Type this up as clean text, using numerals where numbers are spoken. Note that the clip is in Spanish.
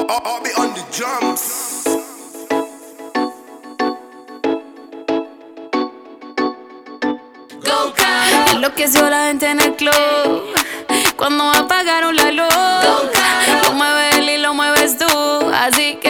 I'll be on the drums. Go Caro. Enloqueció la gente en el club cuando apagaron la luz. Go Caro. Lo mueve él y lo mueves tú, así que